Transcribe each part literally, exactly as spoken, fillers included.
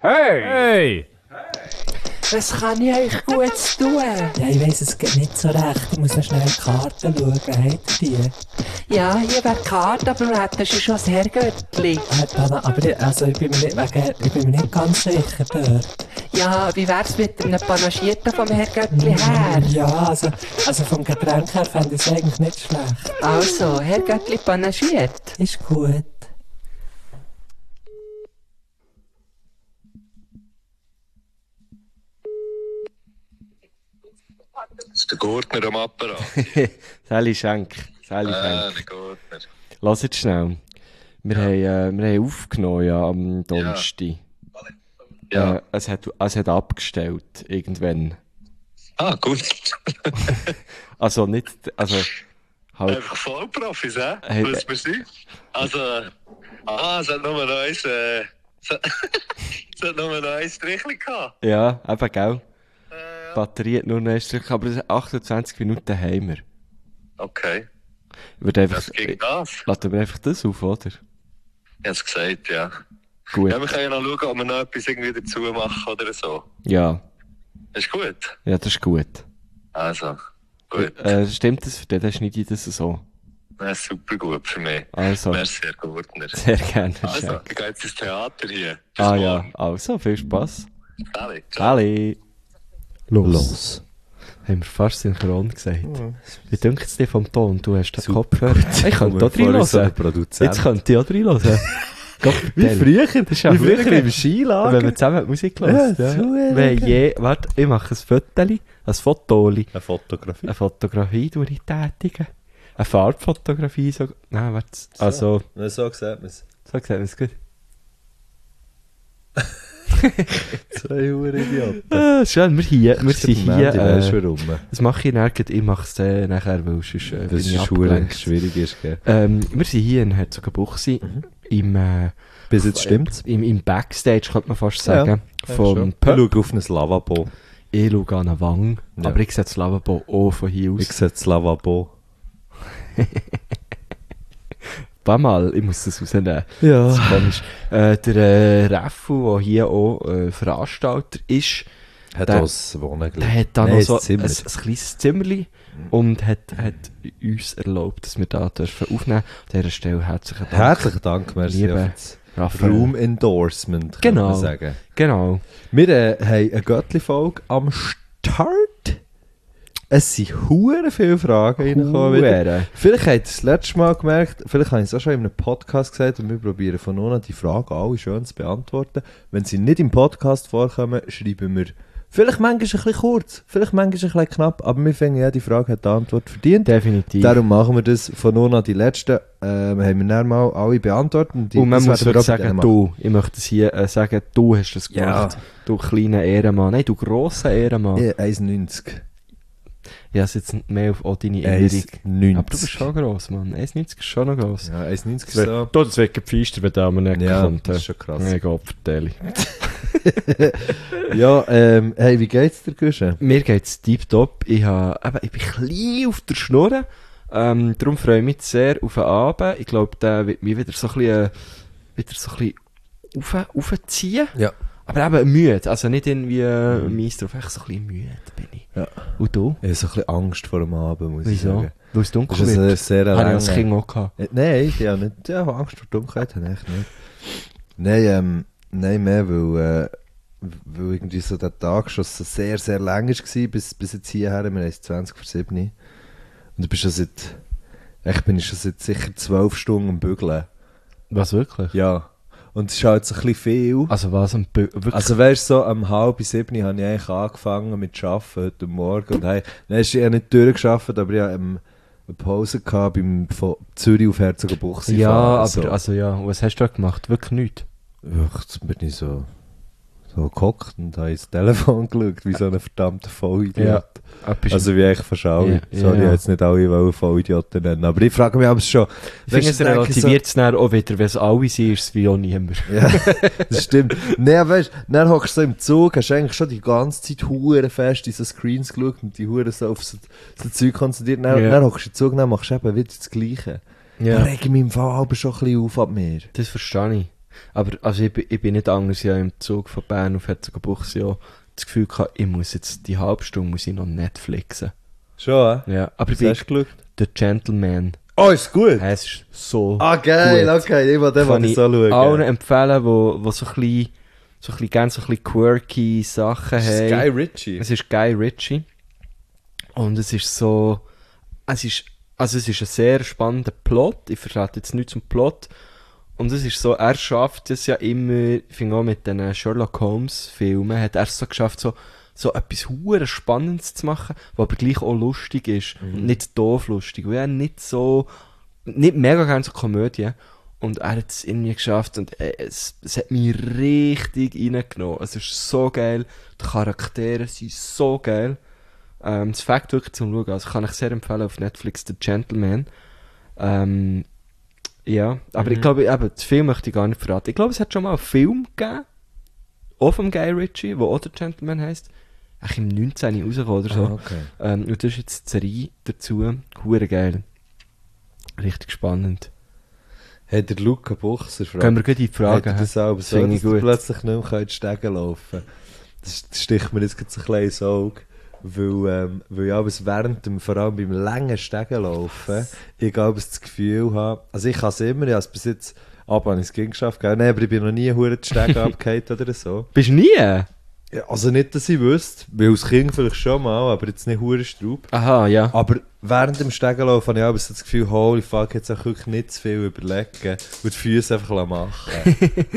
Hey! Hey! Was kann ich euch Gutes tun? Ja, ich weiss, es geht nicht so recht. Ich muss noch schnell in die Karten schauen. Habt ihr die? Ja, hier wäre die Karte, aber wir hätten schon das Herrgöttli. Äh, Dana, aber ich, also ich, bin mir nicht, wegen, ich bin mir nicht ganz sicher dort. Ja, wie wär's mit einem Panagierten vom Herrgöttli her? Ja, also, also vom Getränk her fände ich es eigentlich nicht schlecht. Also, Herrgöttli panagiert. Ist gut. Das ist der Gurtner am Apparat. Sally Schenk. Sally Ah, Schenk. der Gurtner. Lass jetzt schnell. Wir, Ja. haben, äh, wir haben aufgenommen ja, am Donnerstag. Ja. Äh, es, hat, es hat abgestellt, irgendwann. Ah, gut. Also nicht, also halt, Einfach Vollprofis, hä? Hey, Was wir sind. Also, ah, es hat nur noch eins, äh, es hat, es hat nur noch ein Strichchen gehabt. ja, eben, gell? Äh, Die Batterie hat nur noch ein Stück, aber achtundzwanzig Minuten haben wir. okay, Ich würde einfach, das ging das. lassen wir einfach das auf, oder? Ich hab's gesagt, ja. Gut. Ja, wir können ja noch schauen, ob wir noch etwas irgendwie dazu machen oder so. Ja, Ist gut. ja, das ist gut. Also, gut. Äh, stimmt das für dich? Dann schneide ich das so. Das ist super gut für mich. Also, Merci, Herr Gurtner. sehr gerne. Also, Schenk. ich gehe jetzt ins Theater hier. Bis Ah ja, morgen. also, viel Spass. Sally, ciao. Sally. Los. Haben wir fast synchron gesagt. Wie dünkt es dir vom Ton? Du hast den Kopfhörer. Ich könnte auch reinhören. Jetzt könnte ich auch reinhören. Wie früher, Das ist ja wie früher früher, im Skilager. wenn wir zusammen Musik hören. Ja, Ja, so ja. Wir haben je, warte, ich mache ein Fotoli, ein Fotoli, Eine Fotografie. eine Fotografie durch ich tätigen. Eine Farbfotografie sogar. Nein, warte, also, Ja, so sieht man es. so gesagt, es gut. Zwei Huren-Idioten. Ah, schön, wir, hier, wir sind hier. Weißt du Äh, warum? das mache ich nirgends, ich mache es dann nachher, weil sonst äh, bin Das ich ist Huren abgelenkt. schwierig ist, gell? Ähm, wir sind hier in Herzogenbuchsee, im, äh, Bis jetzt stimmt's. im, im Backstage, könnte man fast sagen, vom Ich Pub. schaue auf ein Lavabo. Ich schaue an eine Wange, Ja. aber ich sehe das Lavabo auch von hier Ich aus. sehe das Lavabo. Ein paar Mal, ich muss das rausnehmen. Ja. Das ist komisch. Äh, der äh, Raffu, der hier auch äh, Veranstalter ist, Hat Der- auch das Wohnen der hat da Nein, noch ein so ein, Zimmer. ein, kleines Zimmerli und hat, hat uns erlaubt, dass wir da dürfen aufnehmen. An dieser Stelle herzlichen Dank. Herzlichen Dank, merci Liebe für das Raphael. Room Endorsement, kann Genau. man sagen. Genau. Wir äh, haben eine Göttli-Folge am Start. Es sind hure viele Fragen reingekommen. wieder. Hure. Vielleicht habt ihr es das letzte Mal gemerkt, vielleicht habe ich es auch schon in einem Podcast gesagt und wir probieren von nun an die Fragen alle schön zu beantworten. Wenn sie nicht im Podcast vorkommen, schreiben wir vielleicht manchmal ein bisschen kurz, vielleicht manchmal ein bisschen knapp, aber wir finden ja, die Frage hat die Antwort verdient. Definitiv. Darum machen wir das von nun an die letzten, ähm, haben wir dann mal alle beantwortet. Und, die, Und man das muss werden wir wirklich auch bei denen sagen, machen. du, ich möchte es hier äh, sagen, du hast das Ja. gemacht. Du kleiner Ehrenmann. Nein, du grosser Ehrenmann. Ja, eins neunzig. Ich habe es jetzt mehr auf auch deine Erinnerung. eins neunzig. Aber du bist schon gross, Mann. eins neunzig ist schon noch gross. Ja, eins neunzig Das ist wird, so. das wird gepfeistert, wenn der mir nicht Ja, kommt. das ist schon krass. Nee, Gott, vertelle. Ja, ähm, hey, wie geht's dir, Guschen? Mir geht's tiptop. Ich, hab, eben, ich bin klein auf der Schnur. Ähm, darum freue ich mich sehr auf den Abend. Ich glaube, der wird mich wieder so ein bisschen, äh, wieder so ein bisschen rauf, raufziehen. Ja. Aber eben müde. Also nicht irgendwie äh, mies drauf, einfach so ein bisschen müde bin ich. Ja. Und du? Ich habe so ein bisschen Angst vor dem Abend, muss ich Wieso? sagen. Weil es dunkel Das ist wird. ein sehr Habe ich langer- als Kind auch gehabt. Äh, Nein, ich habe nicht. Ja, Angst vor Dunkelheit habe ich echt nicht. Nein, ähm, nein, mehr, weil, äh, weil irgendwie so der Tag schon so sehr, sehr lang war, bis, bis jetzt hierher. Wir haben es zwanzig vor sieben. Und ich bin schon seit, echt bin ich schon seit sicher zwölf Stunden am Bügeln. Was, wirklich? Ja. Und es ist halt so ein bisschen viel. Also was, ein Bö wirklich? Also weißt du, so um halb sieben habe ich eigentlich angefangen mit Arbeiten heute Morgen. Und hey, dann hast du ja nicht durchgearbeitet, aber ich hatte ähm, eine Pause gehabt beim von Zürich auf Herzogenbuchsee ja, fahren, aber so. also ja, und was hast du da gemacht? Wirklich nichts? Ja, jetzt bin ich so, so gehockt und habe ins Telefon geschaut, wie so ein verdammter Vollidiot. Etwas- Also wie eigentlich fast alle. Ja, Sorry, ja. ich jetzt nicht alle wollen Vollidioten nennen. Aber ich frage mich aber schon. ich finde, Weisst es du, denke ich relativiert es dann auch wieder, wenn es alle sind, ist es wie auch niemand. So, ja, das stimmt. Nein, weißt du, dann hockst du so im Zug, hast eigentlich schon die ganze Zeit Huren fest in so Screens geschaut und die Huren so auf so, so Zeug konzentriert. Dann, Ja. dann hockst du im Zug, dann machst du eben wieder das Gleiche. Da Ja, reg ich mich im Fall aber schon ein bisschen auf ab mir. das verstehe ich. Aber also ich, bin- ich bin nicht anders, ja im Zug von Bern auf Herzogenbuchsee ja das Gefühl gehabt, ich muss jetzt die halbe Stunde muss ich noch Netflixen. Schon, äh? Ja, aber ich Was bin hast du geschaut? The Gentleman. Oh, ist gut! Ja, es ist so Ah, geil, gut. okay, ich will den Kann mal ich so schauen. allen empfehlen, wo, wo so ein bisschen, so ein bisschen, gerne so ein bisschen quirky Sachen Das ist haben. Guy Ritchie. Es ist Guy Ritchie. Und es ist so, es ist, also es ist ein sehr spannender Plot. Ich verrate jetzt nichts zum Plot. Und es ist so, er schafft es ja immer, ich finde auch mit den Sherlock Holmes Filmen, hat er es so geschafft, so, so etwas hure Spannendes zu machen, was aber gleich auch lustig ist. Mhm. Und nicht doof lustig. Weil er nicht so, nicht mega gerne so Komödie. Und er hat es irgendwie geschafft und äh, es, es hat mich richtig reingenommen. Es ist so geil. Die Charaktere sind so geil. Ähm, das Fakt wirklich zum Schauen. Also kann ich sehr empfehlen auf Netflix, The Gentleman. Ähm, ja, aber Mhm. ich glaube, eben, das Film möchte ich gar nicht verraten. Ich glaube, es hat schon mal einen Film gegeben, auch vom Guy Ritchie, der auch The Gentleman heisst. Eigentlich im neunzehn rausgekommen oder so. Ah, okay. Ähm, und das ist jetzt die Serie dazu. Hure geil. Richtig spannend. Hey, der Luca Buchser fragt, Können wir gleich in die Frage hat er das auch Das so, finde dass ich du gut. plötzlich nicht mehr in die Stege laufen. Das, das sticht mir jetzt gerade so ein kleines Auge. Weil, ähm, weil ich abends während dem, vor allem beim langen Stegenlaufen, ich glaube, das Gefühl habe, also ich kann es immer, ich habe es bis jetzt, aber habe ich es geschafft, gell? Nein, aber ich bin noch nie hure die Stege abgehakt oder so. Bist du nie? Ja, also nicht, dass ich wüsste, weil als Kind vielleicht schon mal, aber jetzt nicht hure Straub. Aha, ja. Aber während dem Stegenlauf habe ich abends so das Gefühl, holy fuck, jetzt auch wirklich nicht zu viel überlegen und die Füße einfach machen.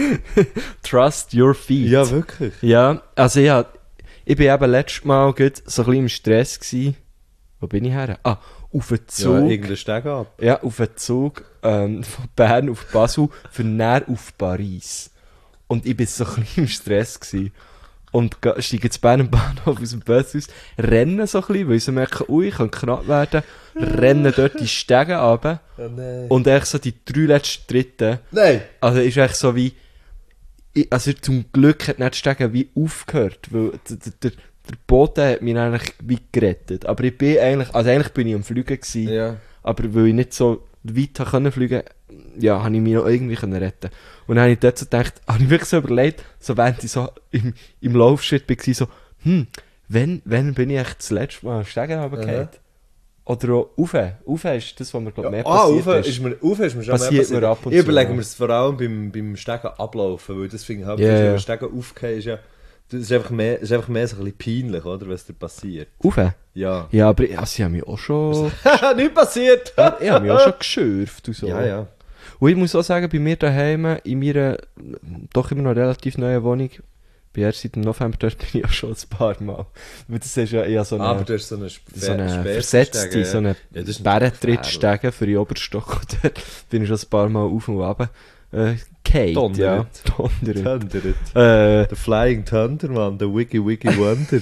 Trust your feet. Ja, wirklich. Ja, also ja, ich bin eben letztes Mal gut so ein bisschen im Stress gewesen. Wo bin ich her? Ah, auf den Ja, Zug. irgendeinen Steg ab. Ja, auf den Zug ähm, von Bern auf Basel, für näher auf Paris. Und ich bin so ein bisschen im Stress gewesen. Und ge- steige jetzt Bern am Bahnhof aus dem Bus aus, rennen so ein bisschen, weil ich so merke, ui, ich kann knapp werden, rennen dort die Stege runter Oh nein. und echt so die drei letzten Tritte, Nein! also ist echt so wie, ich, also zum Glück hat nicht die Stege wie aufgehört, weil der, der, der, der Boden hat mich eigentlich wie gerettet. Aber ich bin eigentlich, also eigentlich bin ich am Fliegen gewesen, Ja. aber weil ich nicht so weit habe können fliegen, ja, habe ich mich noch irgendwie können retten. Und dann habe ich dort so gedacht, habe ich wirklich so überlegt, so während ich so im, im Laufschritt war, so, hm, wenn, wenn bin ich echt das letzte Mal Stegen runtergefallen? Oder auch rauf. Rauf ist das, was mir, glaub, mehr Ah, passiert Ufe ist. ist mir, Ufe ist mir schon Passiert mehr passiert. mir ab und Ich zu, überlege ja. mir es vor allem beim, beim Stegen ablaufen, weil das finde ich halt, Ja, wenn ja. ein Stegen aufgehen ist ja, das ist einfach mehr, ist einfach mehr so ein bisschen peinlich, oder, was da passiert. Rauf? Ja. Ja, aber ich, also ich habe mich auch schon, Nicht passiert! ja, ich habe mich auch schon geschürft und so. Ja, ja. Und ich muss auch sagen, bei mir daheim, in meiner doch immer noch relativ neuen Wohnung, bin erst seit dem November dort, bin ich auch schon ein paar Mal. Weil das ist ja eher so eine, Aber du hast so eine, Sp- so eine Späßstege, versetzte, ja. so eine Ja, das ist Bärentrittstege für den Oberstock. Und dort bin ich schon ein paar Mal auf und runter äh, gefallen. Ja, Donnert. donnert. Thundert. Äh, Der Flying Thunder, Mann, der Wiggy Wiggy Wonder.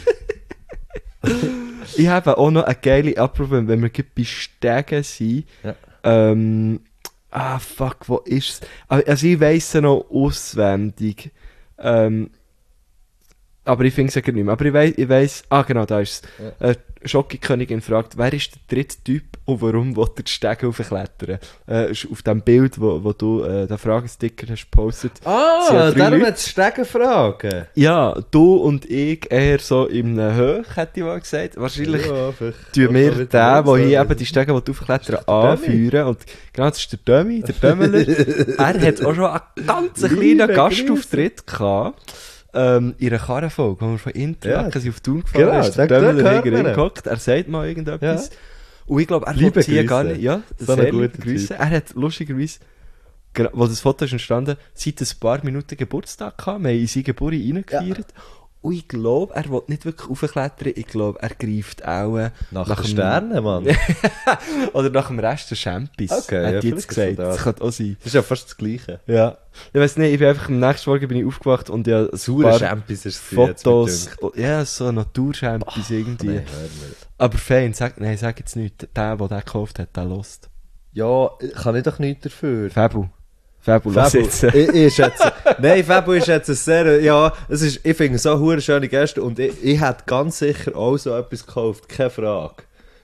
ich habe auch noch eine geile Approbe, wenn wir gerade bei Stegen sind. Ja. Ähm, ah, fuck, wo ist es? Also ich weiss es noch auswendig. Ähm, aber ich finde es ja nicht mehr. Aber ich weiss, ich weiss, ah genau, da ist es. Ja. Äh, Schocki-Königin fragt, wer ist der dritte Typ und warum will er die Stege aufklettern? Äh, ist auf dem Bild, wo, wo du äh, den Fragesticker hast gepostet. Sie Ah, hat drei darum Leute. hat es Stegen fragen. Ja, du und ich eher so in einem Höch, hätte ich mal gesagt. Wahrscheinlich Ja, vielleicht. tun wir den, der so hier eben die Stege aufklettern, Ist das der anführen. Und genau, das ist der Dömi, der Dömmeler. Er hat auch schon einen ganz kleinen Liebe Gastauftritt gehabt. Ähm, in einer Karrenfolge, wo wir von Interlaken Ja. sind auf Thun gefahren, Genau, ist der da- da Dömmeler hört hinter ihm man ihn. gehockt. Er sagt mal irgendetwas. Und ich glaube, er Liebe will hier Grüße. gar nicht. Ja, So ein sehr guter liebe Grüße. Er hat lustigerweise, genau, wo das Foto ist entstanden, seit ein paar Minuten Geburtstag gehabt. Wir haben in seine Geburt reingefeiert. Und ich glaube, er will nicht wirklich aufklettern. Ich glaube, er greift auch äh, Nach, nach den dem- Sternen, Mann. oder nach dem Rest der Champis. Okay, ja, hat jetzt vielleicht ist gesagt. das. Das könnte auch sein. Das ist ja fast das Gleiche. Ja. Ich weiß nicht, ich bin einfach am nächsten Morgen bin ich aufgewacht und ja, ein Sauer paar Champis ist es Fotos. Ja, so Naturchampis irgendwie. Nein, hör mir. Aber fein, sag, nein, sag jetzt nicht. Der, der den gekauft hat, der lost. Ja, kann ich doch nichts dafür. Fabu. Fabu, lass Fabu, jetzt. ich, ich schätze, nein, Fabu ist jetzt ein sehr, ja, es ist, ich finde so hure schöne Gäste und ich, ich hätte ganz sicher auch so etwas gekauft, keine Frage.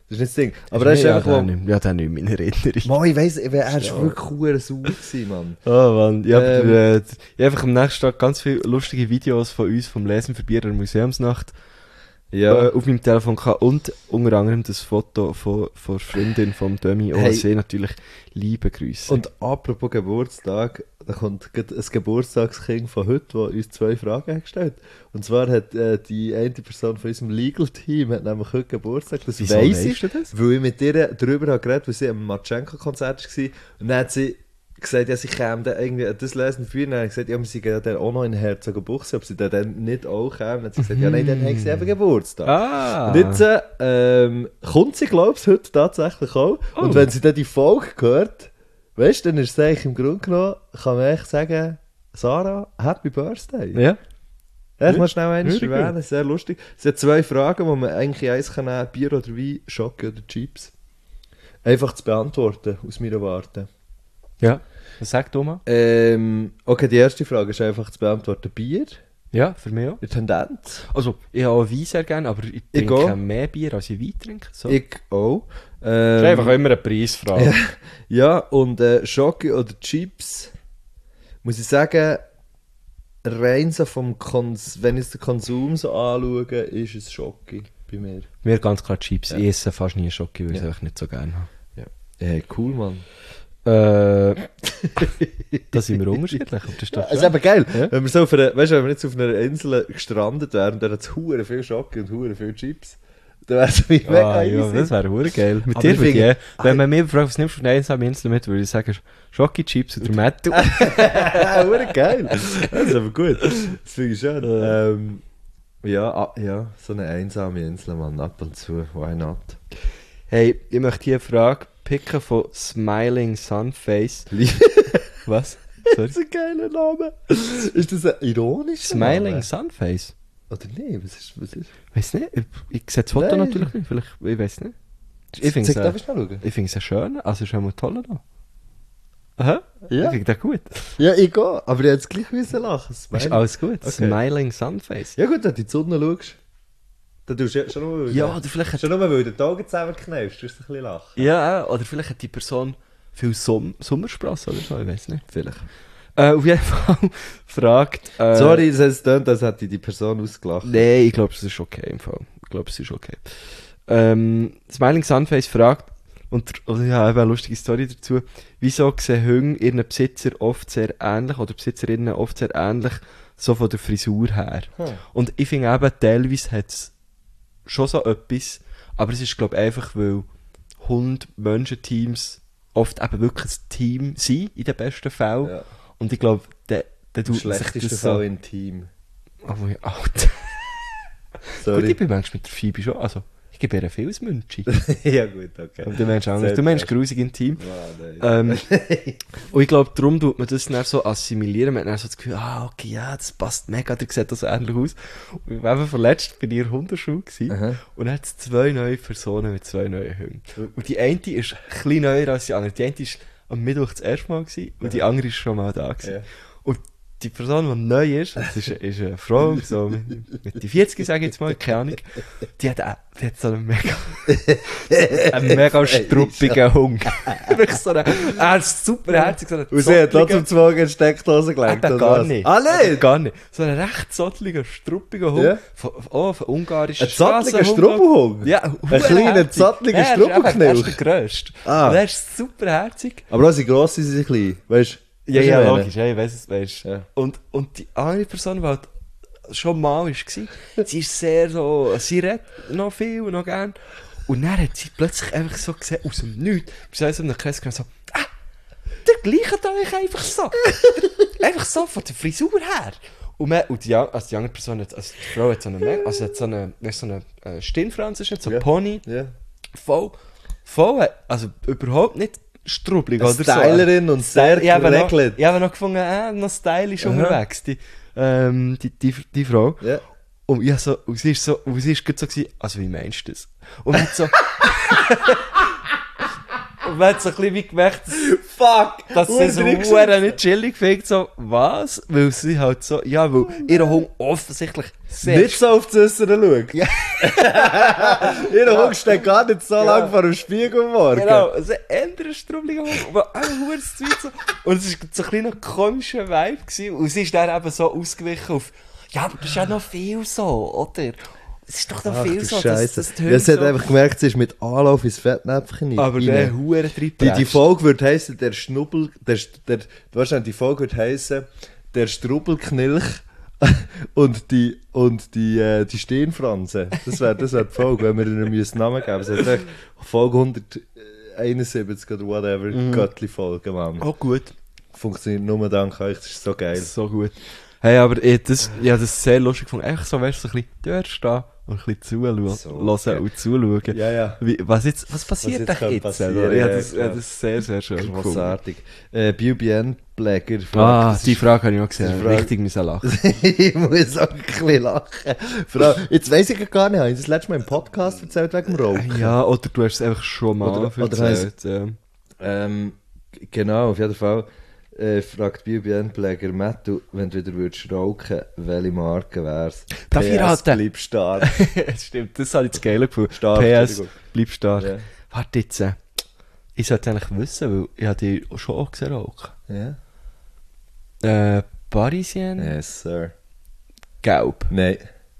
Das ist nicht das Ding. Aber er ist ja, einfach... den nicht, ja, den nicht in meiner Erinnerung. Mann, ich weiss, er war wirklich verdammt sauer gewesen, Mann. Oh Mann, ja, Ähm. aber äh, ich habe einfach am nächsten Tag ganz viele lustige Videos von uns vom Lesen für Bier der Museumsnacht Ja. äh, auf meinem Telefon gehabt und unter anderem das Foto von, von der Freundin vom Dömi O H C, Hey. natürlich liebe Grüße. Und apropos Geburtstag, da kommt gerade ein Geburtstagskind von heute, der uns zwei Fragen hat gestellt. Und zwar hat äh, die eine Person von unserem Legal-Team hat nämlich heute Geburtstag. Das Wieso weiss weisst ich, du das? weil ich mit ihr darüber habe geredet, weil sie am Matschenko-Konzert war. Und dann hat sie gesagt, ja, sie käme dann irgendwie an das Lesen für. Und dann habe ich gesagt, ja, wir sind ja dann auch noch in Herzogenbuchsee, ob sie dann, dann nicht auch käme. Und dann hat sie gesagt, ja, nein, dann haben sie eben Geburtstag. Ah! Und jetzt äh, ähm, kommt sie, glaube ich, heute tatsächlich auch. Oh. Und wenn sie dann die Folge hört, weißt du, dann ist es eigentlich im Grunde genommen, kann man echt sagen, Sarah, Happy Birthday. Ja? Ja, ich muss schnell eines Wirklich? erwähnen, sehr lustig. Es sind zwei Fragen, die man eigentlich eins kann nehmen, Bier oder Wein, Schoki oder Chips. Einfach zu beantworten, aus meiner Warte. Ja. Was sagt Thomas? Ähm, okay, die erste Frage ist einfach zu beantworten, Bier, Ja, für mich auch. in Tendenz. Also, ich habe auch Wein sehr gerne, aber ich trinke auch. mehr Bier, als ich Wein trinke. So. Ich auch. Das Ähm, ist einfach immer eine Preisfrage. Ja, und äh, Schoki oder Chips, muss ich sagen, rein so vom Kons wenn ich den Konsum so anschaue, ist es Schoki bei mir. Mir ganz klar Chips. Ja. Ich esse fast nie Schoki, weil ich es Ja. einfach nicht so gerne habe. Hey, cool, Mann. Äh, da sind wir unterschiedlich. Aber das ist Ja, doch es ist schön. eben geil, Ja. wenn wir so auf einer, weißt du, wenn wir jetzt auf einer Insel gestrandet wären, dann hat es hure viel Schoki und hure viel Chips. Dann wäre es wie mega Ah, ja, easy. das wäre hure geil. Mit Aber dir ich würde ich, finde- äh, wenn man mir fragt, was nimmst du auf einer einsamen Insel mit, würde ich sagen, Schoki, Chips oder Metto. Hure geil. Das ist aber gut. Das finde ich schön. Ähm, ja, ah, ja, so eine einsame Insel, Mann, ab und zu. Why not? Hey, ich möchte hier eine Frage picken von Smiling Sunface. Was? Sorry? Das ist ein geiler Name. Ist das ein ironischer Smiling Name? Sunface? Oder nee, was ist, was ist? Weiß nicht. Ich, ich sehe das Foto Nein. natürlich nicht. Vielleicht, ich weiß nicht. Ich finde es Zeig, darf äh, ich schnell schauen? ich finde es schön. Also, es ist auch mal toll noch. Aha. Ja. Ich finde das gut. Ja, ich gehe, aber ich hätte es gleich müssen lachen. Ist Smiley. alles gut. Okay. Smiling Sunface. Ja gut, wenn du in die Sonne schaust, dann tust du ja schon nur, weil Ja, du- oder vielleicht hat, schon nur, weil du die Augen zusammenkneifst, tust du ein bisschen lachen. ja, oder vielleicht hat die Person viel Som Sommersprossen oder so, ich weiß nicht. Vielleicht. Äh, auf jeden Fall fragt. Äh, Sorry, es tönt, als hätte ich die Person ausgelacht. Nein, ich glaube, es ist okay im Fall. Ich glaube, es ist okay. Ähm, Smiling Sunface fragt, und also ich habe eben eine lustige Story dazu, wieso sehen Hunde ihren Besitzer oft sehr ähnlich, oder Besitzerinnen oft sehr ähnlich, so von der Frisur her. Hm. Und ich finde eben, teilweise hat es schon so etwas, aber es ist, glaube ich, einfach, weil Hund-Menschen-Teams oft eben wirklich ein Team sind, in den besten Fällen. Ja. Und ich glaube, der, der Im tut sich schlechtesten das Fall so... intim. Oh, mein Alter. Sorry. Gut, ich bin manchmal mit der Phoebe schon, also, ich gebe ihr viel Münchi. ja gut, okay. Und du meinst anders. Sehr Du meinst best. grusig intim. Ah, nein. Ähm, und ich glaube, darum tut man das dann so assimilieren. Man hat dann so das Gefühl, ah, okay, ja, das passt mega, der sieht das ähnlich aus. Und eben verletzt bin ich in der Hundeschule gewesen. Aha. Und dann hat es zwei neue Personen mit zwei neuen Hunden. Und die eine ist ein bisschen neuer als die andere. Die eine ist am Mittwoch das erste Mal gewesen, und die andere ist schon mal da gewesen. Ja. Und die Person, die neu ist, das ist, ist eine Frau, so mit, mit die vierzig, sage ich jetzt mal, keine Ahnung, die hat, auch- die hat so einen mega, einen mega struppigen Hund. Wirklich so einen, er ist super herzig, so einen Und sie hat zottligen- trotzdem zwei in die Steckdose Ah, gelegt, da oder gar was? nicht. Ah, nein! Gar nicht. So einen recht zottligen, struppigen Hund. Ja. Von, oh, von ungarischen Ein zottliger Strassenhund. Struppelhund? Ja, Ein kleiner, zottliger Ja, er ist einfach- Er ist Struppelknilch? der grösste. Ah. Und er ist super herzig. Aber auch sie gross sind sie klein, weißt du? Ja, Weisst du, ja, was ich meine? logisch, ja, ich weiss es, weißt Ja. und, und die andere Person, die halt schon mal war, sie ist sehr so, sie redet noch viel und noch gern. Und dann hat sie plötzlich einfach so gesehen, aus dem Nichts, bis sie so in einem Kreis gegangen, so, ah, der gleicht euch einfach so. Einfach so, von der Frisur her. Und, man, und die, an- also die andere Person, hat, also die Frau hat so eine, also hat so eine, weißt, so eine äh, Stirnfranse, ist nicht, so ein Ja. Pony, Ja. voll, voll, also überhaupt nicht struppelig Eine oder so. Stylerin und sehr Ich habe noch, geregelt. ich habe noch gefunden, äh, noch stylisch Aha. unterwegs, die, ähm, die, die, die Frau. Ja. Und, ich so, und sie ist so, und sie ist gerade so gewesen, also wie meinst du das? Und hat so, Und man hat so ein bisschen wie gemerkt, dass, Fuck! dass sie so verdammt nicht chillig findet. So, was? Weil sie halt so, ja, weil ihr Hund offensichtlich sehr... Nicht so auf das Äußere schauen. Ja. Ihr Hund steht gar nicht so lange vor dem Spiegel am Morgen. Genau, also ein anderer strubbeliger Hund, aber auch ein hohes Zeug so. Und es war so ein kleiner komischer Vibe gewesen. Und sie ist dann eben so ausgewichen auf, ja, aber das ist ja noch viel so, oder? Es ist doch noch Ach, viel du so, Scheiße. das, das Ja, sie hat so. einfach gemerkt, sie ist mit Anlauf ins Fettnäpfchen rein. Aber der Huren Die, die Folge würde heissen, der Schnubbel, der, der, wahrscheinlich die Folge würde heissen, der Strubbelknilch und die, und die, äh, die Stirnfranse. Das wäre das wär die Folge, wenn wir ihnen einen Namen geben müssen. Also Folge hunderteinundsiebzig oder whatever, Mhm. Göttli-Folge, Mann. Oh, gut. Funktioniert nur dank euch, das ist so geil. So gut. Hey, aber ich, das, ja, das ist sehr lustig gefunden. Einfach so, weißt du, so ein bisschen dort stehen und ein bisschen zuschauen So, hören okay. und zuschauen. Ja, ja. Wie, was, jetzt, was passiert jetzt da könnte jetzt? passieren, oder? Ja, ja, das, ja, klar. das ist sehr, sehr schön gefunden. Grossartig. Äh, B U B N-Pläger. Ah, die Frage habe ich auch die gesehen. Frage- Richtig müssen lachen. Ich muss auch ein bisschen lachen. Vor allem, jetzt weiss ich gar nicht, habe ich das letzte Mal im Podcast erzählt wegen dem Rauchen? Ja, oder du hast es einfach schon mal Oder- oder erzählt. ja. Ähm, g- genau, auf jeden Fall äh, fragt B U B N-Pläger Mattu, wenn du wieder würdest rauchen, welche Marke wär's? Darf ich raten? bleib stark. Stimmt, das habe ich das Geile gefunden. Stark, P S, Entschuldigung. bleib stark. Ja. Warte jetzt. äh, Ich sollte eigentlich wissen, weil ich habe die schon auch gesehen rauchen. Ja? Äh, Parisien, Yes, sir. gelb, Nein,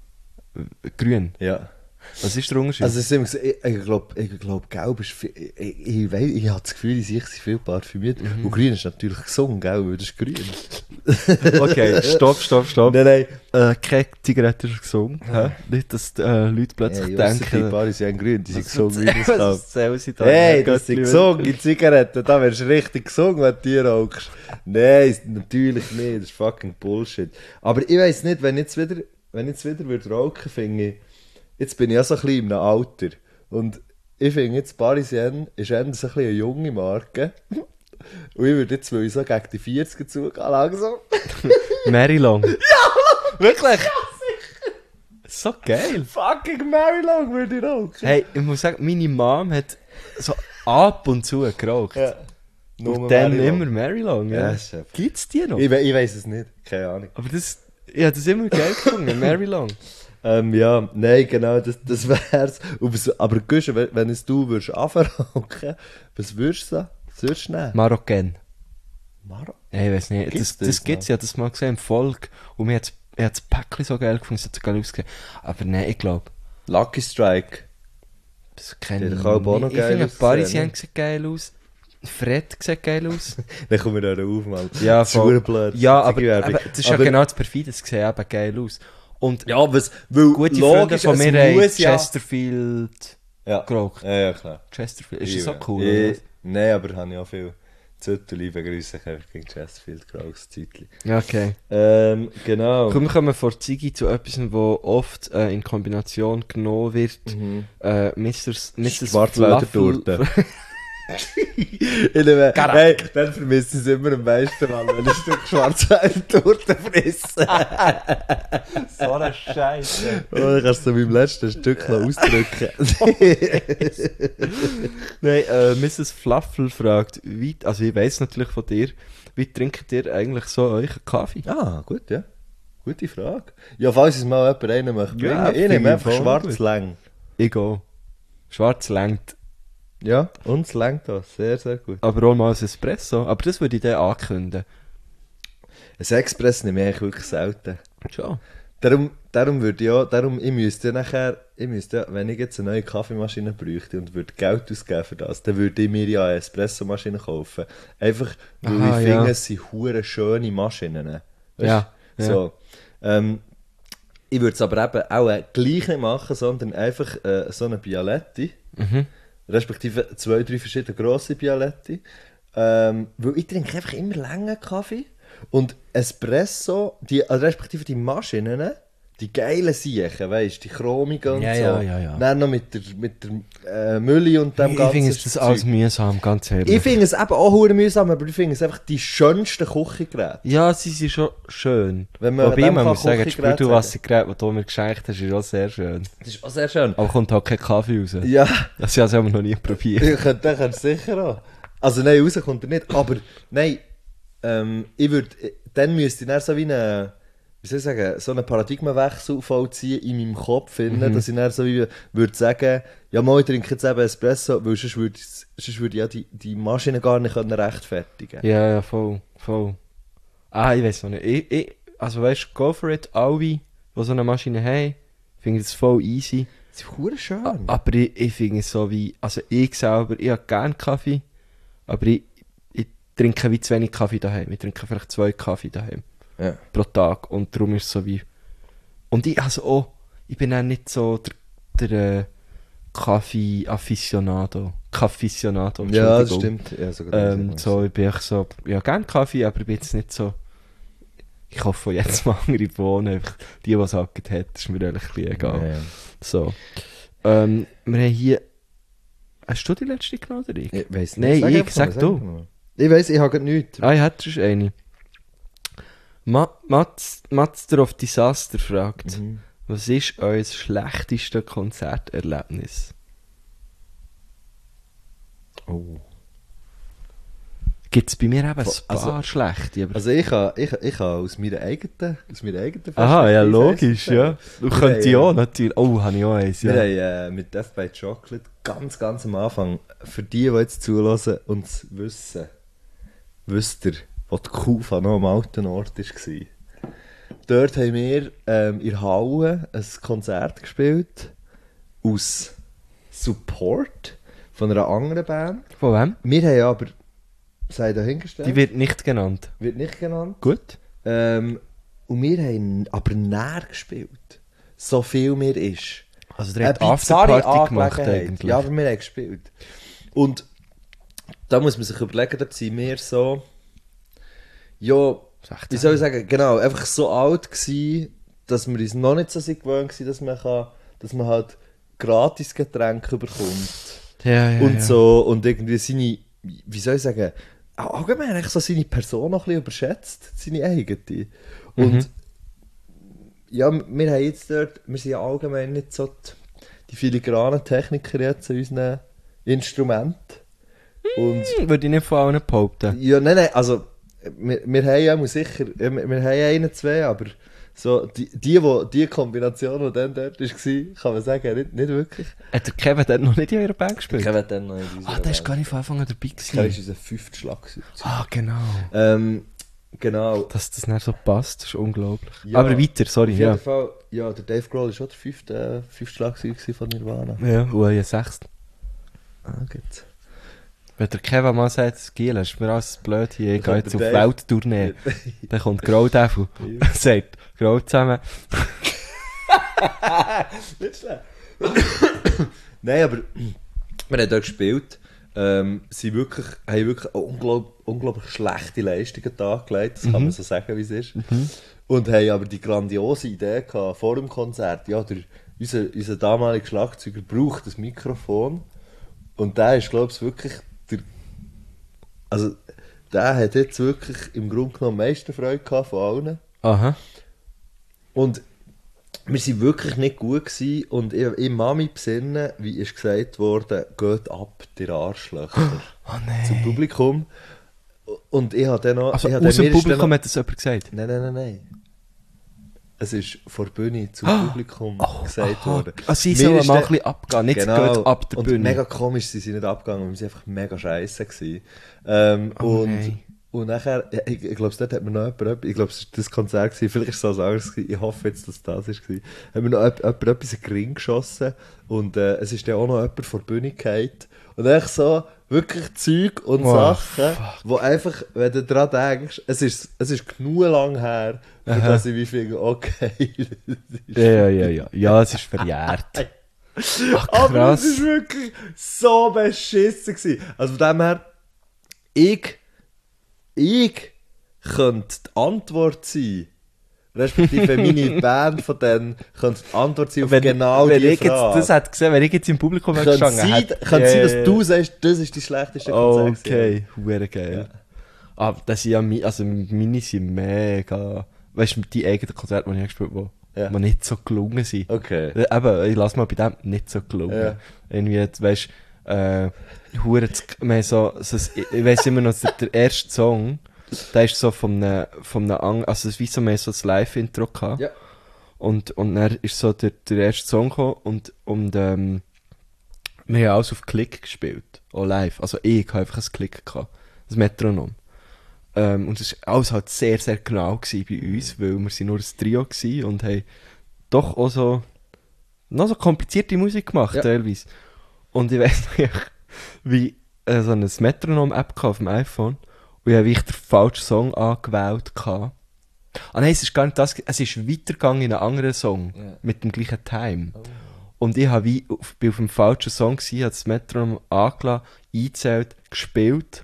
grün. ja. Was ist der Unterschied? Also, es ist immer so, ich, ich glaube, ich glaub, gelb ist viel, ich, ich, ich, weiss, ich habe das Gefühl, in sich sind viel parfümiert. Mhm. Und grün ist natürlich gesund, gell, weil das ist grün. okay, stopp, stopp, stopp. Nein, nein. Äh, keine Zigarette ist gesund. Hä? Nicht, dass die, äh, Leute plötzlich Hey, ausser denken... die Paris sind grün, die sind gesund wie das Was kann. erzählen sie da? Hey, das sind Göttli- gesund, die Zigaretten, da wärst du richtig gesund, wenn du die rauchst. Nein, natürlich nicht, das ist fucking Bullshit. Aber ich weiss nicht, wenn ich jetzt wieder, wenn ich jetzt wieder würde rauchen, finde ich, jetzt bin ich ja so ein bisschen in einem Alter. Und ich finde jetzt, Parisien ist eher so ein bisschen eine junge Marke. Und ich würde jetzt, weil ich so gegen die vierzig zugehen, langsam. Marilong. Ja! Wirklich? So geil. Fucking Marilong würde ich rauchen. Hey, ich muss sagen, meine Mom hat so ab und zu geraucht. Ja. Und dann immer Marilong. Ja. Ja, Chef. Gibt's die noch? Ich, we- ich weiss es nicht, keine Ahnung. Aber das... Ich habe das immer geil gefunden, Marilong. Ähm, ja, nein, genau, das, das wär's. Und was- Aber Guschen, wenn, wenn es du würdest anfangen, was würdest du sagen? Was würdest du nehmen? Marokkan. Maro? Ja, ich weiß nicht. Gibt's Das, das das gibt's ja, das mal gesehen im Volk. Und mir hat's, mir hat's das Päckchen so geil gefunden, es hat so geil ausgesehen. Aber nein, ich glaube, Lucky Strike. das kenne Der ich kann auch noch nicht. Ich geil finde, aussehen, Parisien ne? sieht geil aus. Fred sieht geil aus. Dann kommen wir da auf, Mann. Ja, das ist voll. verdammt blöd. Ja, Das aber, ist Werbung. aber das ist ja Aber- genau das Perfide, das sieht eben geil aus. Und Ja, was, weil gute Freunde logisch, von es mir haben muss ja... Chesterfield Ja. geraucht. Ja, ja, klar. Chesterfield, ist das Ich- so cool? ich- oder? Nein, aber habe ich auch viel Zütteli begrüßen. Ich habe gegen Chesterfield geraucht, das Zeitchen. Ja, okay. Ähm, genau. Komm, wir kommen vor Ziggy zu etwas, wo oft äh, in Kombination genommen wird. Mhm. Äh, Mister Mister Schwarzwälder Fluffel- Torte. Ich nehme, Garak. hey, dann vermisse ich es immer am meisten, Mann, wenn ich ein Stück Schwarzwälder Torte frisse. So eine Scheiße. Oh, dann kannst du beim letzten Stück noch ausdrücken. Nein, äh, Misses Fluffel fragt, wie, also ich weiss natürlich von dir, wie trinkt ihr eigentlich so euren Kaffee? Ah, gut, ja. Gute Frage. Ja, falls es mal jemand einen möchte bringen. Ja, ich finde nehme ich einfach voll schwarz gut. lang. Ich gehe. Schwarz längt, Ja, uns längt das. Sehr, sehr gut. aber auch mal ein Espresso. Aber das würde ich dann ankündigen. Ein Express nehme ich eigentlich wirklich selten. Schon. Darum, darum würde ich auch, darum, ich müsste ja nachher, ich müsste ja, wenn ich jetzt eine neue Kaffeemaschine bräuchte und würde Geld ausgeben für das, dann würde ich mir ja eine Espressomaschine kaufen. Einfach, weil Aha, ich ja. finde, es sind hure schöne Maschinen. Weißt? Ja, ja. So. Ähm, ich würde es aber eben auch äh, gleich nicht machen, sondern einfach äh, so eine Bialetti, Mhm. respektive zwei, drei verschiedene grosse Bialetti. Ähm, weil ich trinke einfach immer langen Kaffee. Und Espresso, die, also respektive die Maschinen, die geilen Siechen, weißt du, die chromigen und Ja, so. ja, ja, ja. Dann noch mit der, mit der äh, Mülle und dem Ich ganzen finde das alles Zeug. mühsam, ganz ehrlich. Ich finde es eben auch hure mühsam, aber ich finde es einfach die schönsten Küchengeräte. Ja, sie sind schon schön. Wenn man Wobei dem man kann muss sagen, das Küchengerät Spülwassergerät, das du mir geschenkt hast, ist auch sehr schön. Das ist auch sehr schön. Aber kommt halt kein Kaffee raus. Ja, Das habe ich aber noch nie probiert. ich könnte, den kannst du sicher auch. Also nein, raus kommt er nicht. Aber nein, ähm, ich würde, dann müsste ich dann so wie eine, wie soll ich sagen, so einen Paradigmenwechsel vollziehen in meinem Kopf, finden, Mhm. dass ich dann so wie würde sagen, ja mal, ich trinke jetzt eben Espresso, weil sonst würde ich, sonst würde ich ja die, die Maschine gar nicht können rechtfertigen. Ja, ja, voll, voll. Ah, ich weiß noch nicht. Ich, ich, also weißt du, go for it, alle, die so eine Maschine haben, finde ich das voll easy. Das ist hure schön. A- Aber ich, ich finde es so wie, also ich selber, ich habe gerne Kaffee, aber ich, ich trinke wie zu wenig Kaffee daheim. Ich trinke vielleicht zwei Kaffee daheim Ja. pro Tag und darum ist es so wie... Und ich, also auch, ich bin auch nicht so der, der äh, Kaffee-Afficionado. Kafficionado, Ja, das Entschuldigung. stimmt. Ja, sogar Ähm, so, ich bin echt so, ja, gerne Kaffee, aber ich bin jetzt nicht so... Ich hoffe jetzt mal andere Bohnen, einfach die, die es halt hat, ist mir eigentlich ein bisschen egal. Ja, ja. So. Ähm, wir haben hier... Hast du die letzte genommen, oder ich? Ich weiss Nein, Sag ich, einfach sag mal, du. einfach mal. Ich weiss, ich habe gerade nichts. Ah, ich hätte schon eine. Ma Mats, Master of Disaster fragt, Mhm. was ist euer schlechtestes Konzerterlebnis? Oh. Gibt es bei mir eben ein Also- paar schlechte, aber... Also ich habe ich, ich ha aus meiner eigenen, aus meiner eigenen Aha, ja, Perspektive logisch, eins ja. erzählen. Du Wir könntest haben, ja äh, natürlich... Oh, habe ich auch eins, ja. Wir haben äh, mit Death by Chocolate ganz, ganz am Anfang, für die, die jetzt zuhören und es wissen, wisst ihr, wo die Kufa noch am alten Ort war. Dort haben wir ähm, in der Halle ein Konzert gespielt aus Support von einer anderen Band. Von wem? Wir haben aber, sei dahingestellt, Die wird nicht genannt. wird nicht genannt. Gut. Ähm, und wir haben aber näher gespielt. So viel mir ist. Also der hat Eine bizarre Afterparty gemacht Angelegenheit. eigentlich. Ja, aber wir haben gespielt. Und da muss man sich überlegen, da sind wir so... Ja, wie soll ich sagen, genau, einfach so alt gsi, dass wir uns noch nicht so sind gewöhnt waren, dass man, kann, dass man halt gratis Getränke bekommt. Ja, ja, und ja. so, und irgendwie seine, wie soll ich sagen, auch allgemein eigentlich so seine Person noch ein bisschen überschätzt, seine eigene. Und Mhm. ja, wir haben jetzt dort, wir sind ja allgemein nicht so die, die filigranen Techniker jetzt an unseren Instrumenten. Und Würde ich nicht von allen behaupten. ja, nein, nein, also wir, wir haben ja sicher, wir, wir haben einen, zwei, aber so die, die, wo, die Kombination, die dann dort war, kann man sagen, nicht, nicht wirklich. Hat der Kevin dort noch nicht in eurer Band gespielt? Kevin dann noch in unserer Ah, der ist Band. gar nicht von Anfang an dabei Kevin war gewesen. unser fünfter Schlag. gewesen. Ah, genau. Ähm, genau. Dass das nicht so passt, ist unglaublich. Ja, Aber weiter, sorry, Auf jeden ja. Fall, ja, der Dave Grohl war schon der fünfte, äh, fünfte Schlag gewesen von Nirvana. Ja, und ja, sechst. Ah, gut. Wenn der Kevin mal sagt, Giel, ist mir alles blöd hier, ich Dann gehe kommt jetzt auf der Dave. Welttournee. Dann kommt Graudevil und sagt, Grau zusammen. Nicht schlecht. Nein, aber wir haben dort gespielt. Ähm, sie wirklich, haben wirklich eine unglaub, unglaublich schlechte Leistungen dargelegt, das kann man so sagen, wie es ist. Und haben aber die grandiose Idee gehabt, vor dem Konzert, ja, der, unser, unser damaliger Schlagzeuger braucht das Mikrofon. Und der ist, glaube ich, wirklich der, also der hat jetzt wirklich im Grunde genommen am meisten Freude gehabt von allen. Aha. Und wir waren wirklich nicht gut gewesen und ich, ich mag mich besinnen, wie ist gesagt worden, geht ab, der Arschlöcher, Oh nein. zum Publikum. Und ich habe dann noch... Also ich hab aus dann, dem mir ist dann Publikum noch, hat das jemand gesagt? Nein, nein, nein, nein. Es ist vor der Bühne zum Publikum gesagt Aha. worden. Also sie Mir sollen ist mal ein dann- bisschen abgehen, nicht Genau. geht ab der und Bühne. mega komisch, sie sind nicht abgegangen, weil sie einfach mega scheiße waren. Ähm, Oh und, nein. und nachher, ja, ich, ich glaube, dort hat mir noch jemand, ich glaube, es war das Konzert, gewesen, vielleicht war es was anderes, gewesen, ich hoffe jetzt, dass das ist, gewesen, hat mir noch jemand, jemand etwas in den Ring geschossen und äh, es ist dann auch noch jemand vor die Bühne gefallen. Und echt so, wirklich Zeug und Oh, Sachen, wo einfach, wenn du daran denkst, es ist, es ist genug lang her, für Aha. dass ich wie finde, okay, das ist Ja, ja, ja. Ja, es ist verjährt. Ach, Aber es krass. war wirklich so beschissen gewesen. Also von dem her, ich, ich könnte die Antwort sein respektive meine Band von denen, könnte die Antwort sein auf Wenn, genau wenn die ich jetzt Frage. das hätte gesehen, wenn ich jetzt im Publikum wäre Könnte gestanden sein, hätte- könnte sein, dass Ja, du sagst, das ist die schlechteste Konzert. Okay, hure geil. Aber das sind ja, mi- also meine sind mega, weißt du, die eigenen Konzerte, die ich gespielt habe, Ja. die nicht so gelungen sind. Okay. Äh, Eben, ich lasse mal bei dem nicht so gelungen. Ja. Irgendwie, jetzt, weißt du, äh, hure, z- wir haben so, so ein- ich ich weiss immer noch, der, der erste Song, der ist so von einem, von einem, Ang- also es ist wie so mehr so ein Live-Intro gehabt. Ja. Und, und dann ist so der, der erste Song gekommen und, und, ähm, wir haben alles auf Klick gespielt. Auch live. Also ich habe einfach ein Klick gehabt. Das Metronom. Ähm, und es war alles halt sehr, sehr genau gewesen bei uns, weil wir sind nur ein Trio gewesen und haben doch auch so, noch so komplizierte Musik gemacht, Ja. teilweise. Und ich weiss nicht, wie, äh, so eine Metronom-App gehabt auf dem iPhone und ich habe wirklich den falschen Song angewählt gehabt. Ah nein, es ist gar nicht das, es ist weitergegangen in einen anderen Song, Ja. mit dem gleichen Time. Und ich habe wie auf, bin auf dem falschen Song gewesen, habe das Metronom angelassen, eingezählt, gespielt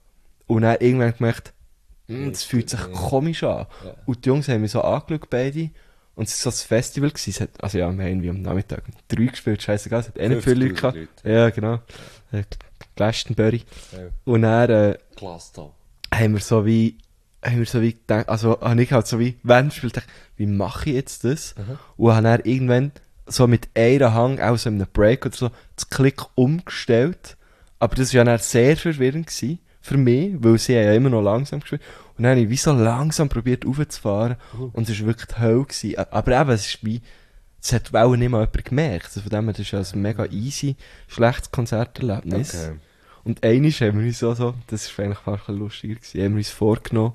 und dann irgendwann gemerkt, hm, das fühlt sich komisch an. Ja. Und die Jungs haben mich so angeschaut, beide. Und es war so ein Festival gewesen. Es hat, also ja, wir haben irgendwie am Nachmittag drei gespielt, scheißegal, es hat eh nicht viele Leute gehabt. fünfzigtausend Ja, genau. Äh, Glastonbury. Ja. Und dann, äh, Klasse. haben wir so wie, haben wir so wie gedacht, also habe ich halt so wie, wenn spielt ich, wie mache ich jetzt das? Mhm. Und habe dann irgendwann so mit einer Hang, auch so in einem Break oder so, das Klick umgestellt. Aber das war ja dann sehr verwirrend gewesen für mich, weil sie haben ja immer noch langsam gespielt. Und dann habe ich wie so langsam probiert raufzufahren. Und es war wirklich die Hölle gewesen. Aber eben, es ist wie, das hat auch nicht mal jemand gemerkt. Also von dem her, das ist ja ein mega easy, schlechtes Konzerterlebnis. Okay. Und einmal haben wir uns so, so, das war eigentlich fast ein bisschen lustiger gewesen, haben wir uns vorgenommen,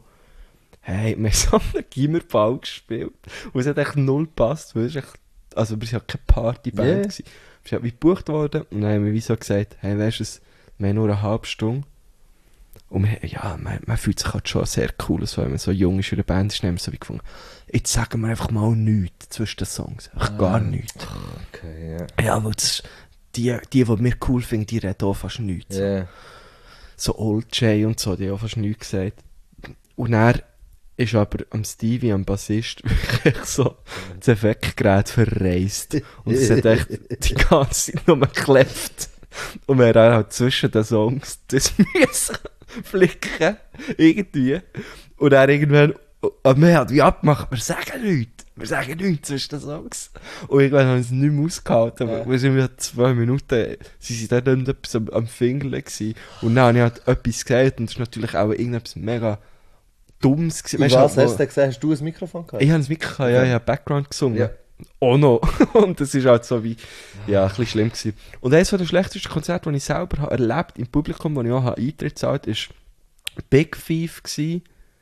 hey, wir haben so einen Gimmerball gespielt. Und es hat echt null gepasst, weil es ist echt, also wir sind ja keine Partyband Yeah. gewesen. Wir sind halt wie gebucht worden und dann haben wir wie so gesagt, hey, weißt du, es- wir haben nur eine halbe Stunde. Und wir, ja, man, man fühlt sich halt schon sehr cool, so, wenn man so jung ist in einer Band ist, dann haben wir so wie gefunden, jetzt sagen wir einfach mal nichts zwischen den Songs. Einfach gar nichts. Okay, ja. Ja, weil das, die, die, die wir cool finden, die reden auch fast nichts. Ja. So Old Jay und so, die haben auch fast nichts gesagt. Und er ist aber am Stevie, am Bassist, wirklich so das Effektgerät verreist. Und es hat echt die ganze Zeit nur geklebt. Und wir haben halt zwischen den Songs das müssen flicken. Irgendwie. Und dann irgendwann, und wir haben wie abgemacht, wir sagen nichts. Wir sagen nichts zwischen den Songs. Und irgendwann haben wir es nicht mehr ausgehalten. Ja. Wir sind wieder zwei Minuten, sie sind dann nicht etwas am, am Fingerle gewesen. Und dann habe ich halt etwas gesagt und es ist natürlich auch irgendetwas mega Dummes gewesen. In Weisst du, was halt, hast du gesehen? Hast du ein Mikrofon gehabt? ich habe es mitgekriegt, ja, ich habe Background gesungen. Ja. Auch noch. Und das ist halt so wie, ja, ein bisschen schlimm gewesen. Und eines der schlechtesten Konzerte, die ich selber habe erlebt im Publikum, wo ich auch habe Eintritt gezahlt, war Big Thief gewesen,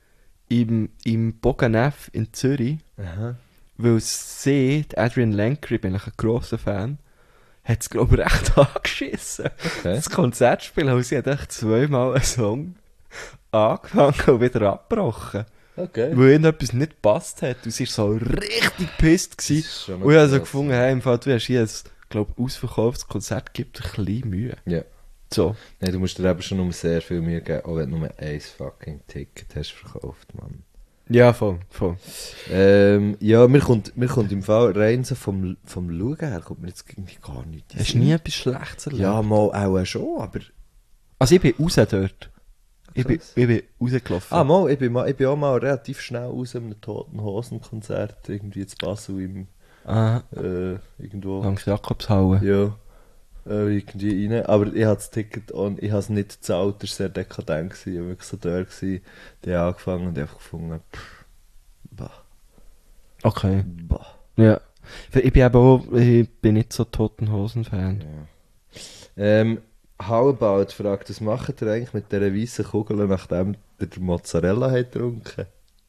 im, im Bogenef in Zürich. Aha. Weil sie, die Adrian Lenker, ich bin eigentlich ein grosser Fan, hat es, glaube ich, recht angeschissen. Okay. Das Konzert spielen, weil sie hat echt zweimal einen Song angefangen und wieder abgebrochen. Okay. Weil irgendetwas nicht gepasst hat. Und sie war so richtig pisst Das gewesen. ist schon Und ich habe so krass. gefunden, hey, im Fall, du hast hier ein, glaube ich, ausverkauftes Konzert, gibt ein bisschen Mühe. Ja. So. Nein, du musst dir eben schon um sehr viel Mühe geben, auch wenn du nur ein fucking Ticket hast verkauft, Mann. Ja, voll, voll. Ähm, ja, mir kommt, mir kommt im Fall rein so vom, vom Schauen her, kommt mir jetzt irgendwie gar nichts. in Hast du Sinn. nie etwas Schlechtes erlebt? Ja, mal auch schon, aber... Also ich bin raus dort. Ich bin, Krass. ich bin rausgelaufen. Ah, mal, ich bin, mal, ich bin auch mal relativ schnell aus einem Toten Hosen Konzert, irgendwie zu Basel im, Ah, äh, irgendwo. langs Jakobshalle. Ja, äh, irgendwie rein. Aber ich hatte das Ticket an, ich habe es nicht gezahlt, das war sehr dekadent. Gewesen. Ich war wirklich so dort, gewesen. Die haben angefangen und ich einfach gefunden, pff, bah, Okay. bah. Ja. Ich bin eben auch, ich bin nicht so Toten-Hosen-Fan. Ja. Ähm, how about, fragt, was macht ihr eigentlich mit dieser weißen Kugel, nachdem ihr die Mozzarella habt getrunken?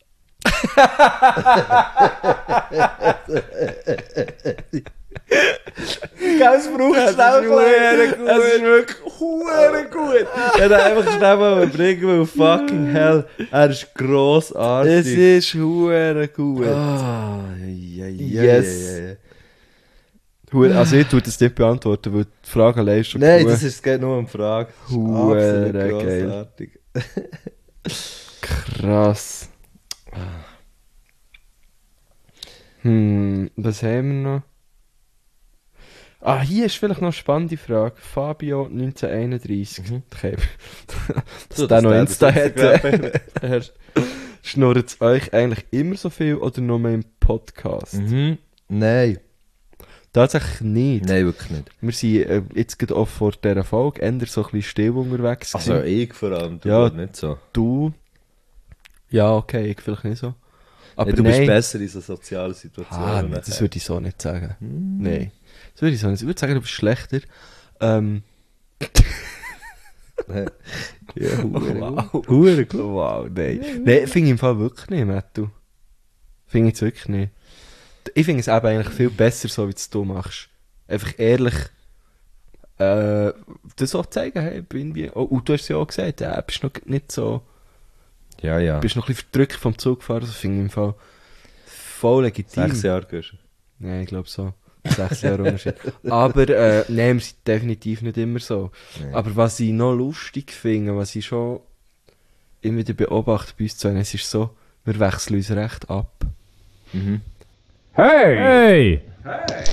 Das braucht es schnell Es ist wirklich hure gut. Ich hätte einfach schnell mal bringen, weil fucking hell, er ist grossartig. Es ist hure gut. Ah, ja, ja, ja, Yes. ja, ja. Hure- Also ich tue das nicht beantworten, weil die Frage allein ist schon Nein, gut. das ist, es geht nur um Frage. Das ist Hure absolut geil. grossartig. krass. Hm, was haben wir noch? Ah, hier ist vielleicht noch eine spannende Frage. Fabio neunzehnhunderteinunddreißig. Mhm. Okay. Dass So, der dass noch der Insta das hat. Instagram Schnurrt es euch eigentlich immer so viel oder nur im Podcast? Mhm. Nein. Tatsächlich nicht. Nein, wirklich nicht. Wir sind äh, jetzt gerade auch vor dieser Folge eher so ein bisschen still unterwegs. Also gewesen. ich vor allem, du Ja, ja, nicht so. Du? Ja, okay, ich vielleicht nicht so. Aber Nein, du nein. bist besser in so sozialen Situationen. Ah, nein, das würde ich so nicht sagen. Mm. Nein. Das würde ich so nicht. Ich würde sagen, du bist schlechter. Ähm. Ja, wow. Hure gut. Wow, nein. Nein, finde ich im Fall wirklich nicht, Mattu. Finde ich es wirklich nicht. Ich finde es eben eigentlich viel besser, so wie es du machst. Einfach ehrlich äh, das auch zeigen, hey, bin wie. Oh, und du hast ja auch gesagt, ja, bist noch nicht so. Ja, ja. Bist noch ein bisschen verdrückt vom Zug gefahren, das finde ich im Fall voll legitim. Sechs Jahre gehst du. Nein, ich glaube so. Sechs Jahre Unterschied. Aber, äh, nein, wir sind definitiv nicht immer so. Nee. Aber was ich noch lustig finde, was ich schon immer wieder beobachte bei uns zwei, es ist so, wir wechseln uns recht ab. Mhm. Hey! Hey! Hey!